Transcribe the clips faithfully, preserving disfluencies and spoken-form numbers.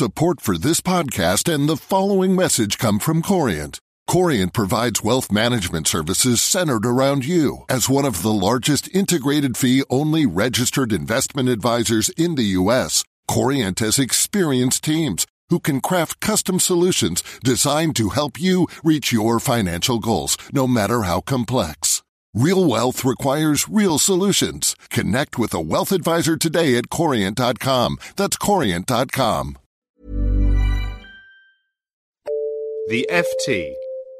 Support for this podcast and the following message come from Corient. Corient provides wealth management services centered around you. As one of the largest integrated fee-only registered investment advisors in the U S, Corient has experienced teams who can craft custom solutions designed to help you reach your financial goals, no matter how complex. Real wealth requires real solutions. Connect with a wealth advisor today at corient dot com. That's corient dot com. The F T.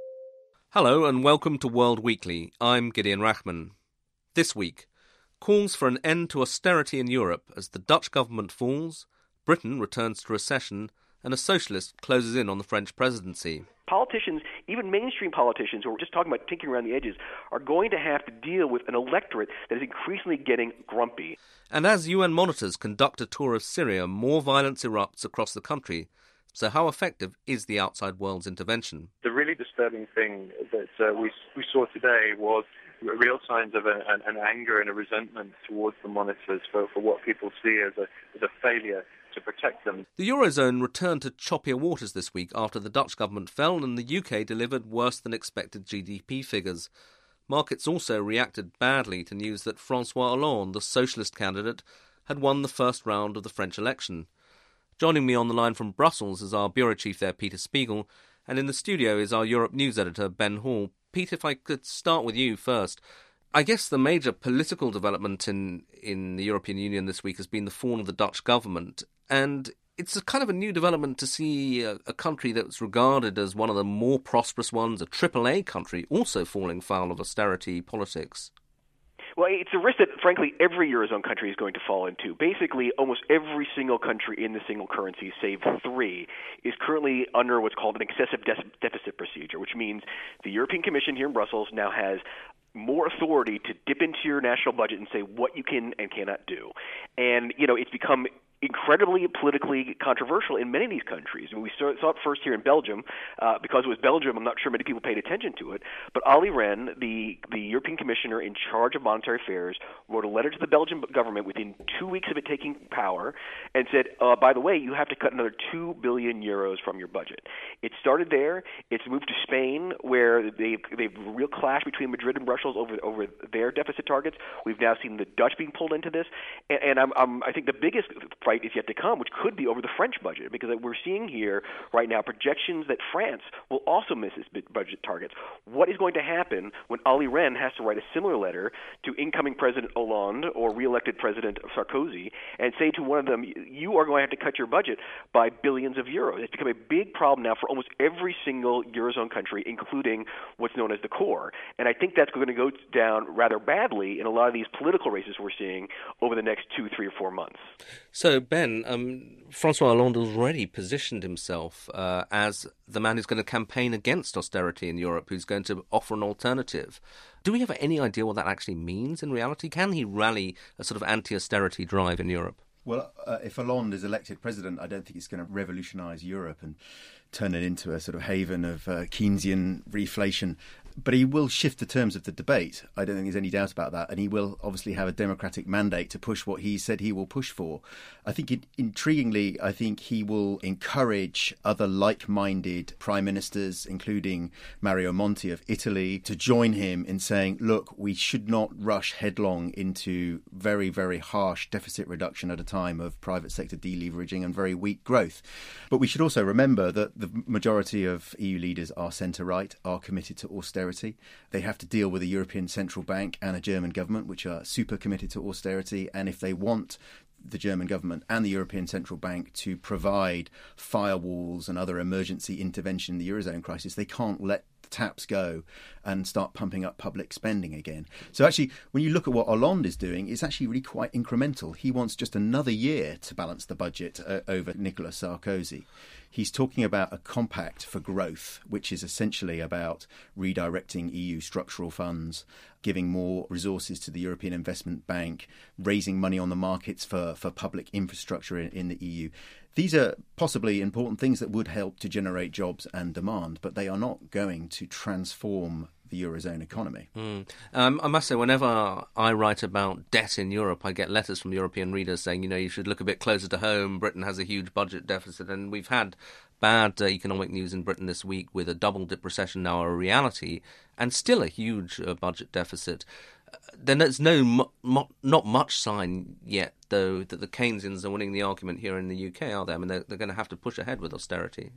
Hello and welcome to World Weekly. I'm Gideon Rachman. This week, calls for an end to austerity in Europe as the Dutch government falls, Britain returns to recession, and a socialist closes in on the French presidency. Politicians, even mainstream politicians who are just talking about tinkering around the edges, are going to have to deal with an electorate that is increasingly getting grumpy. And as U N monitors conduct a tour of Syria, more violence erupts across the country. So how effective is the outside world's intervention? The really disturbing thing that uh, we we saw today was real signs of a, an, an anger and a resentment towards the monitors for, for what people see as a, as a failure to protect them. The Eurozone returned to choppier waters this week after the Dutch government fell and the U K delivered worse than expected G D P figures. Markets also reacted badly to news that François Hollande, the socialist candidate, had won the first round of the French election. Joining me on the line from Brussels is our bureau chief there, Peter Spiegel, and in the studio is our Europe news editor, Ben Hall. Pete, if I could start with you first. I guess the major political development in, in the European Union this week has been the fall of the Dutch government, and it's a kind of a new development to see a, a country that's regarded as one of the more prosperous ones, a triple A country, also falling foul of austerity politics. Well, it's a risk that, frankly, every Eurozone country is going to fall into. Basically, almost every single country in the single currency, save three, is currently under what's called an excessive de- deficit procedure, which means the European Commission here in Brussels now has more authority to dip into your national budget and say what you can and cannot do. And, you know, it's become incredibly politically controversial in many of these countries. And we saw it first here in Belgium. Uh, because it was Belgium, I'm not sure many people paid attention to it. But Olli Rehn, the, the European Commissioner in charge of monetary affairs, wrote a letter to the Belgian government within two weeks of it taking power and said, uh, by the way, you have to cut another two billion euros from your budget. It started there. It's moved to Spain, where they've, they've a real clash between Madrid and Brussels over over their deficit targets. We've now seen the Dutch being pulled into this. And, and I'm, I'm, I think the biggest fight is yet to come, which could be over the French budget, because we're seeing here right now projections that France will also miss its budget targets. What is going to happen when Olli Rehn has to write a similar letter to incoming President Hollande or re-elected President Sarkozy and say to one of them, you are going to have to cut your budget by billions of euros? It's become a big problem now for almost every single Eurozone country, including what's known as the core. And I think that's going to go down rather badly in a lot of these political races we're seeing over the next two, three, or four months. So, Ben, um, François Hollande has already positioned himself uh, as the man who's going to campaign against austerity in Europe, who's going to offer an alternative. Do we have any idea what that actually means in reality? Can he rally a sort of anti-austerity drive in Europe? Well, uh, if Hollande is elected president, I don't think it's going to revolutionise Europe and turn it into a sort of haven of uh, Keynesian reflation. But he will shift the terms of the debate. I don't think there's any doubt about that. And he will obviously have a democratic mandate to push what he said he will push for. I think, it, intriguingly, I think he will encourage other like-minded prime ministers, including Mario Monti of Italy, to join him in saying, look, we should not rush headlong into very, very harsh deficit reduction at a time of private sector deleveraging and very weak growth. But we should also remember that the majority of E U leaders are centre-right, are committed to austerity. They have to deal with a European Central Bank and a German government, which are super committed to austerity. And if they want the German government and the European Central Bank to provide firewalls and other emergency intervention in the Eurozone crisis, they can't let the taps go and start pumping up public spending again. So actually, when you look at what Hollande is doing, it's actually really quite incremental. He wants just another year to balance the budget uh, over Nicolas Sarkozy. He's talking about a compact for growth, which is essentially about redirecting E U structural funds, giving more resources to the European Investment Bank, raising money on the markets for, for public infrastructure in, in the E U. These are possibly important things that would help to generate jobs and demand, but they are not going to transform the Eurozone economy. Mm. Um, I must say, whenever I write about debt in Europe, I get letters from European readers saying, you know, you should look a bit closer to home. Britain has a huge budget deficit, and we've had bad uh, economic news in Britain this week with a double-dip recession now a reality, and still a huge uh, budget deficit. Uh, then there's no mo- mo- not much sign yet, though, that the Keynesians are winning the argument here in the U K, are they? I mean, they're, they're going to have to push ahead with austerity.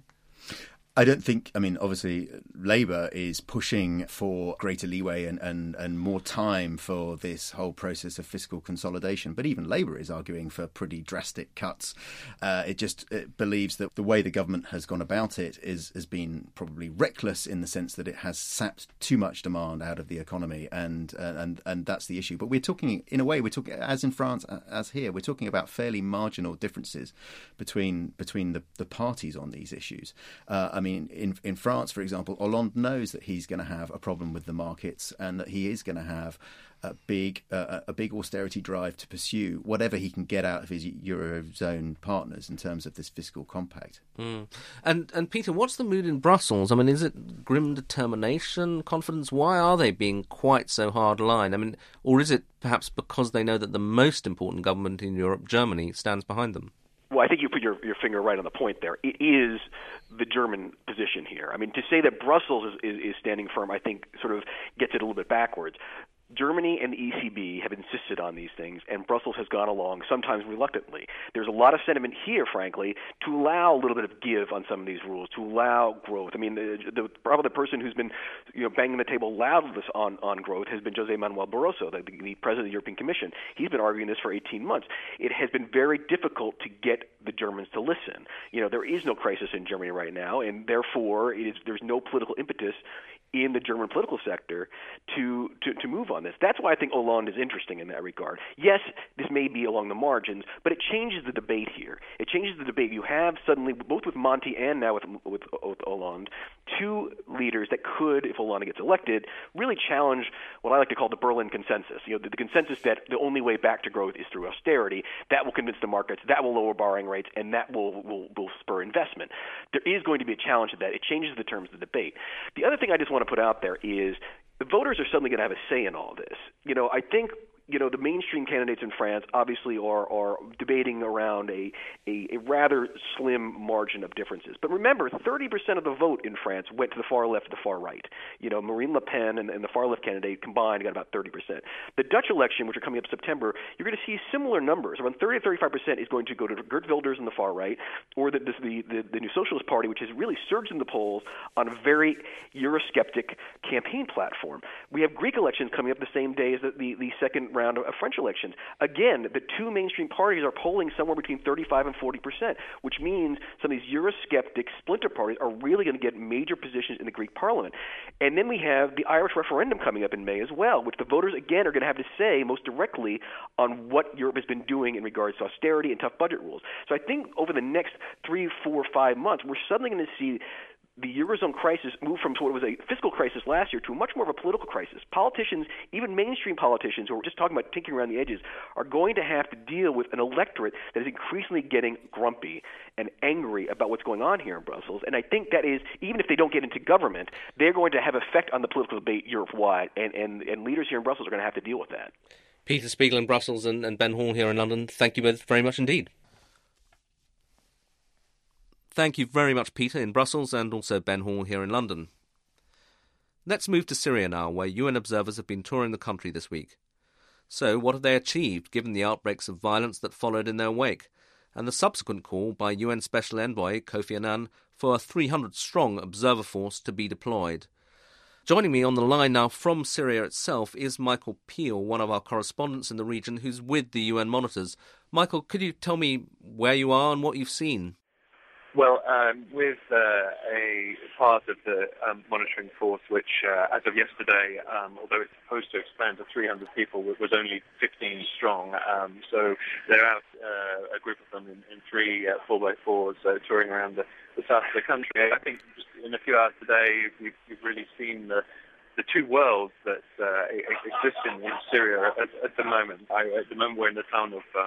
I don't think, I mean, obviously, Labour is pushing for greater leeway and, and, and more time for this whole process of fiscal consolidation. But even Labour is arguing for pretty drastic cuts. Uh, it just it believes that the way the government has gone about it is has been probably reckless in the sense that it has sapped too much demand out of the economy. And, uh, and, and that's the issue. But we're talking, in a way, we're talking, as in France, as here, we're talking about fairly marginal differences between between the, the parties on these issues. Uh, I I mean, in in France, for example, Hollande knows that he's going to have a problem with the markets and that he is going to have a big uh, a big austerity drive to pursue whatever he can get out of his Eurozone partners in terms of this fiscal compact. Mm. And and Peter, what's the mood in Brussels? I mean, is it grim determination, confidence? Why are they being quite so hard line? I mean, or is it perhaps because they know that the most important government in Europe, Germany, stands behind them? Well, I think you put your, your finger right on the point there. It is the German position here. I mean, to say that Brussels is, is, is standing firm, I think, sort of gets it a little bit backwards. Germany and the E C B have insisted on these things, and Brussels has gone along, sometimes reluctantly. There's a lot of sentiment here, frankly, to allow a little bit of give on some of these rules, to allow growth. I mean, the, the probably the person who's been, you know, banging the table loudest on, on growth has been José Manuel Barroso, the, the president of the European Commission. He's been arguing this for eighteen months. It has been very difficult to get the Germans to listen. You know, there is no crisis in Germany right now, and therefore it is, there's no political impetus in the German political sector to, to, to move on this. That's why I think Hollande is interesting in that regard. Yes, this may be along the margins, but it changes the debate here. It changes the debate. You have suddenly, both with Monti and now with, with, with Hollande, two leaders that could, if Hollande gets elected, really challenge what I like to call the Berlin consensus. You know, the, the consensus that the only way back to growth is through austerity. That will convince the markets, that will lower borrowing rates, and that will, will, will spur investment. There is going to be a challenge to that. It changes the terms of the debate. The other thing I just want to put out there is the voters are suddenly going to have a say in all this. You know, I think, you know, the mainstream candidates in France obviously are, are debating around a, a, a rather slim margin of differences. But remember, thirty percent of the vote in France went to the far left, the far right. You know, Marine Le Pen and, and the far left candidate combined got about thirty percent. The Dutch election, which are coming up in September, you're going to see similar numbers. Around thirty to thirty-five percent is going to go to Geert Wilders in the far right, or the, the, the, the New Socialist Party, which has really surged in the polls on a very Eurosceptic campaign platform. We have Greek elections coming up the same day as the, the, the second round of French elections. Again, the two mainstream parties are polling somewhere between thirty-five and forty percent, which means some of these Eurosceptic splinter parties are really going to get major positions in the Greek parliament. And then we have the Irish referendum coming up in May as well, which the voters, again, are going to have to say most directly on what Europe has been doing in regards to austerity and tough budget rules. So I think over the next three, four, five months, we're suddenly going to see the Eurozone crisis moved from what was a fiscal crisis last year to much more of a political crisis. Politicians, even mainstream politicians who are just talking about tinkering around the edges, are going to have to deal with an electorate that is increasingly getting grumpy and angry about what's going on here in Brussels. And I think that is, even if they don't get into government, they're going to have effect on the political debate Europe-wide, and, and, and leaders here in Brussels are going to have to deal with that. Peter Spiegel in Brussels and, and Ben Hall here in London, thank you both very much indeed. Thank you very much, Peter, in Brussels, and also Ben Hall here in London. Let's move to Syria now, where U N observers have been touring the country this week. So, what have they achieved, given the outbreaks of violence that followed in their wake, and the subsequent call by U N Special Envoy Kofi Annan for a three hundred strong observer force to be deployed? Joining me on the line now from Syria itself is Michael Peel, one of our correspondents in the region who's with the U N monitors. Michael, could you tell me where you are and what you've seen? Well, um, with uh, a part of the um, monitoring force, which, uh, as of yesterday, um, although it's supposed to expand to three hundred people, was only fifteen strong. Um, so they're out, uh, a group of them in, in three uh, four by fours, uh, touring around the, the south of the country. I think just in a few hours today, we've, we've really seen the the two worlds that uh, exist in, in Syria at, at the moment. I, at the moment, we're in the town of um,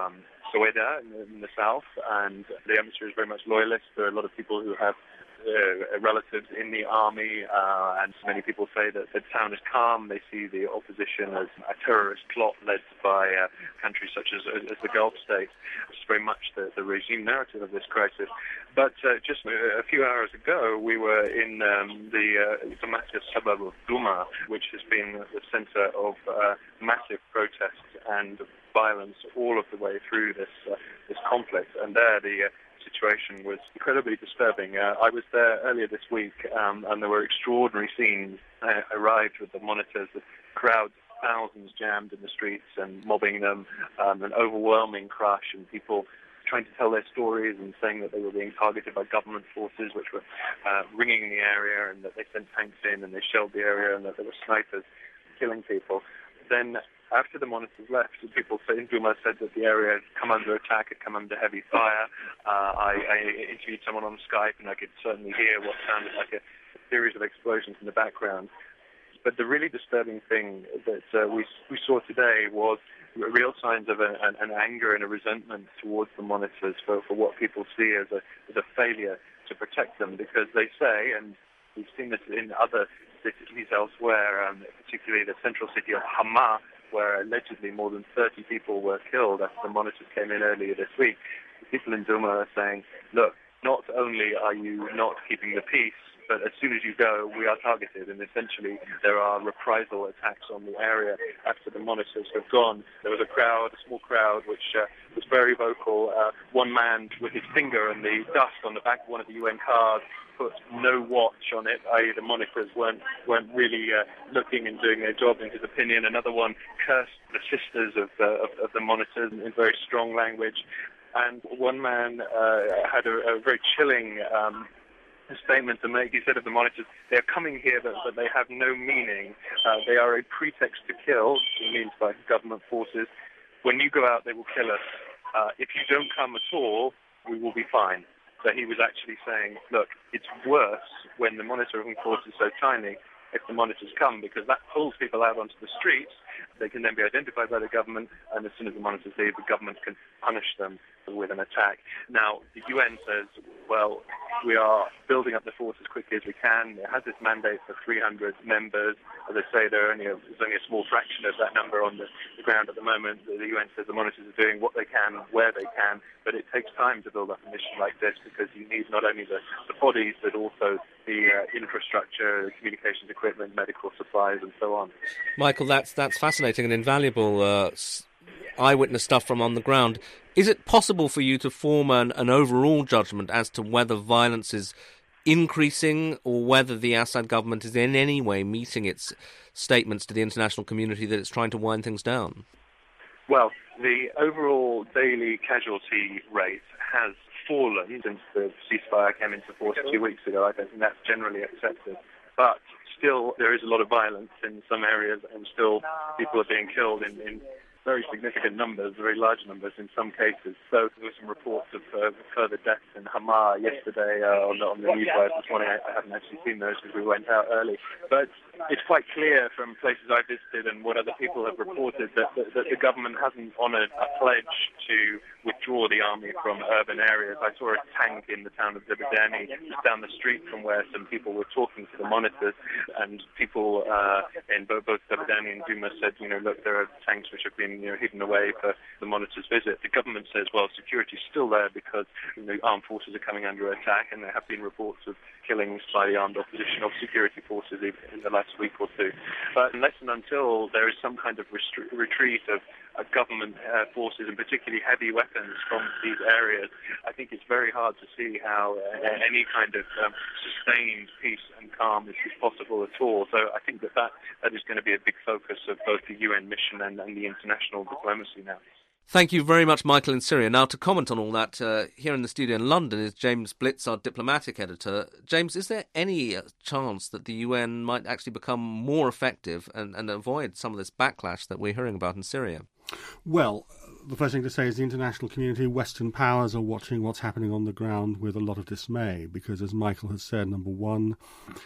Soeda in the, in the south, and the atmosphere is very much loyalist. There are a lot of people who have uh, relatives in the army, uh, and many people say that the town is calm. They see the opposition as a terrorist plot led by uh, countries such as, as the Gulf states. It's very much the, the regime narrative of this crisis. But uh, just a few hours ago, we were in um, the uh, Damascus suburb of Duma, which has been the center of uh, massive protests and violence all of the way through this uh, this conflict. And there, the uh, situation was incredibly disturbing. Uh, I was there earlier this week, um, and there were extraordinary scenes. I arrived with the monitors, the crowds, thousands jammed in the streets and mobbing them, um, an overwhelming crush, and people trying to tell their stories and saying that they were being targeted by government forces which were uh, ringing the area, and that they sent tanks in and they shelled the area, and that there were snipers killing people. Then after the monitors left, people in Duma said that the area had come under attack, had come under heavy fire. Uh, I, I interviewed someone on Skype, and I could certainly hear what sounded like a series of explosions in the background. But the really disturbing thing that uh, we we saw today was real signs of a, an, an anger and a resentment towards the monitors for, for what people see as a, as a failure to protect them, because they say, and we've seen this in other cities elsewhere, um, particularly the central city of Hama, where allegedly more than thirty people were killed after the monitors came in earlier this week. The people in Duma are saying, look, not only are you not keeping the peace, but as soon as you go, we are targeted, and essentially there are reprisal attacks on the area after the monitors have gone. There was a crowd, a small crowd, which uh, was very vocal. Uh, one man with his finger in the dust on the back of one of the U N cars put no watch on it, that is the monitors weren't, weren't really uh, looking and doing their job, in his opinion. Another one cursed the sisters of, uh, of, of the monitors in very strong language. And one man uh, had a, a very chilling um, statement to make. He said of the monitors, they're coming here, but, but they have no meaning. Uh, they are a pretext to kill, he means by government forces. When you go out, they will kill us. Uh, if you don't come at all, we will be fine. So he was actually saying, look, it's worse when the monitoring force is so tiny if the monitors come, because that pulls people out onto the streets. They can then be identified by the government, and as soon as the monitors leave, the government can punish them with an attack. Now, the U N says, well, we are building up the force as quickly as we can. It has this mandate for three hundred members. As I say, there are only a, there's only a small fraction of that number on the, the ground at the moment. The U N says the monitors are doing what they can, where they can, but it takes time to build up a mission like this, because you need not only the, the bodies, but also the uh, infrastructure, communications equipment, medical supplies, and so on. Michael, that's that's fascinating and invaluable uh, eyewitness stuff from on the ground. Is it possible for you to form an, an overall judgment as to whether violence is increasing, or whether the Assad government is in any way meeting its statements to the international community that it's trying to wind things down? Well, the overall daily casualty rate has fallen since the ceasefire came into force two weeks ago. I don't think that's generally accepted. But still, there is a lot of violence in some areas, and still people are being killed in, in very significant numbers, very large numbers in some cases. So there were some reports of uh, further deaths in Hama yesterday uh, on, the, on the news wires this morning. I, I haven't actually seen those because we went out early. But it's quite clear from places I visited and what other people have reported that, that, that the government hasn't honoured a pledge to withdraw the army from urban areas. I saw a tank in the town of Zabadani, just down the street from where some people were talking to the monitors, and people uh, in both, both Zabadani and Duma said, you know, look, there are tanks which have been you know, hidden away for the monitors' visit. The government says, well, security's still there because you know, armed forces are coming under attack, and there have been reports of killings by the armed opposition of security forces in the last week or two. But unless and until there is some kind of restri- retreat of uh, government uh, forces, and particularly heavy weapons from these areas, I think it's very hard to see how uh, any kind of um, sustained peace and calm is, is possible at all. So I think that, that that is going to be a big focus of both the U N mission and, and the international diplomacy now. Thank you very much, Michael, in Syria. Now, to comment on all that, uh, here in the studio in London is James Blitz, our diplomatic editor. James, is there any chance that the U N might actually become more effective and, and avoid some of this backlash that we're hearing about in Syria? Well, The first thing to say is the international community, Western powers, are watching what's happening on the ground with a lot of dismay because, as Michael has said, number one,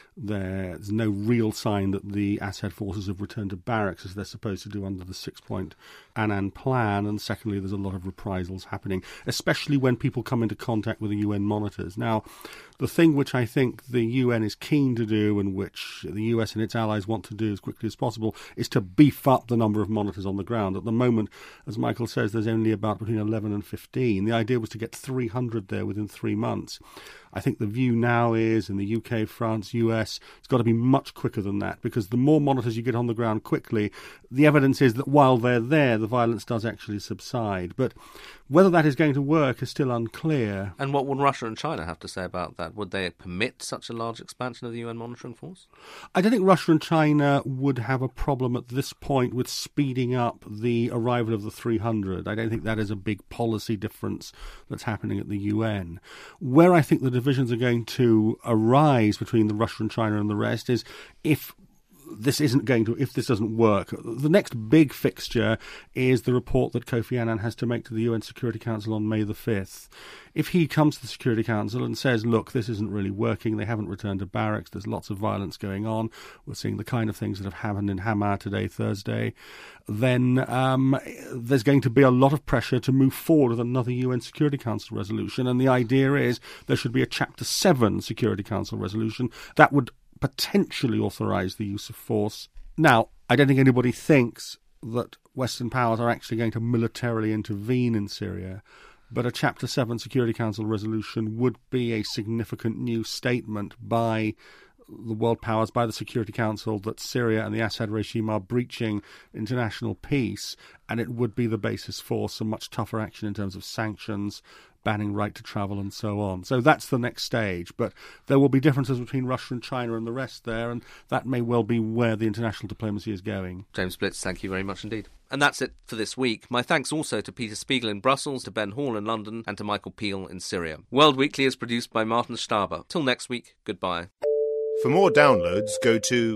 there's no real sign that the Assad forces have returned to barracks as they're supposed to do under the six-point Annan plan, and secondly, there's a lot of reprisals happening, especially when people come into contact with the U N monitors. Now, the thing which I think the U N is keen to do and which the U S and its allies want to do as quickly as possible is to beef up the number of monitors on the ground. At the moment, as Michael says, there's only about between eleven and fifteen. The idea was to get three hundred there within three months. I think the view now is, in the U K, France, U S, it's got to be much quicker than that, because the more monitors you get on the ground quickly, the evidence is that while they're there, the violence does actually subside. But whether that is going to work is still unclear. And what would Russia and China have to say about that? Would they permit such a large expansion of the U N monitoring force? I don't think Russia and China would have a problem at this point with speeding up the arrival of the three hundred. I don't think that is a big policy difference that's happening at the U N. Where I think the divisions are going to arise between the Russia and China and the rest is if this isn't going to, if this doesn't work. The next big fixture is the report that Kofi Annan has to make to the U N Security Council on May the fifth. If he comes to the Security Council and says, look, this isn't really working, they haven't returned to barracks, there's lots of violence going on, we're seeing the kind of things that have happened in Hama today, Thursday, then um, there's going to be a lot of pressure to move forward with another U N Security Council resolution. And the idea is there should be a Chapter seven Security Council resolution that would potentially authorise the use of force. Now, I don't think anybody thinks that Western powers are actually going to militarily intervene in Syria, but a Chapter seven Security Council resolution would be a significant new statement by the world powers, by the Security Council, that Syria and the Assad regime are breaching international peace, and it would be the basis for some much tougher action in terms of sanctions, banning right to travel and so on. So that's the next stage. But there will be differences between Russia and China and the rest there, and that may well be where the international diplomacy is going. James Blitz, thank you very much indeed. And that's it for this week. My thanks also to Peter Spiegel in Brussels, to Ben Hall in London, and to Michael Peel in Syria. World Weekly is produced by Martin Staber. Till next week, goodbye. For more downloads, go to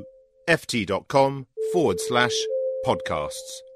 ft.com forward slash podcasts.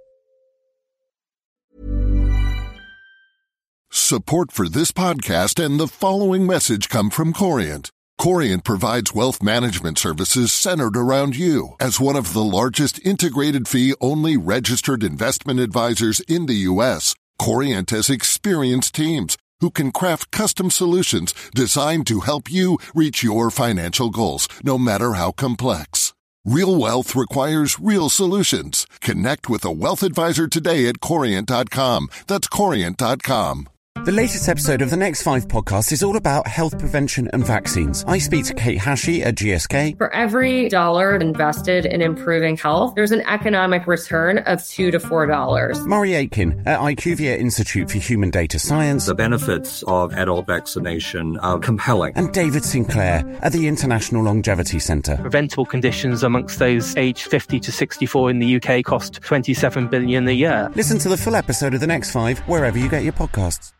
Support for this podcast and the following message come from Corient. Corient provides wealth management services centered around you. As one of the largest integrated fee-only registered investment advisors in the U S, Corient has experienced teams who can craft custom solutions designed to help you reach your financial goals, no matter how complex. Real wealth requires real solutions. Connect with a wealth advisor today at Corient dot com. That's Corient dot com. The latest episode of the Next Five podcast is all about health prevention and vaccines. I speak to Kate Hashi at G S K. For every dollar invested in improving health, there's an economic return of two to four dollars. Murray Aitken at IQVIA Institute for Human Data Science. The benefits of adult vaccination are compelling. And David Sinclair at the International Longevity Centre. Preventable conditions amongst those aged fifty to sixty-four in the U K cost twenty-seven billion dollars a year. Listen to the full episode of the Next Five wherever you get your podcasts.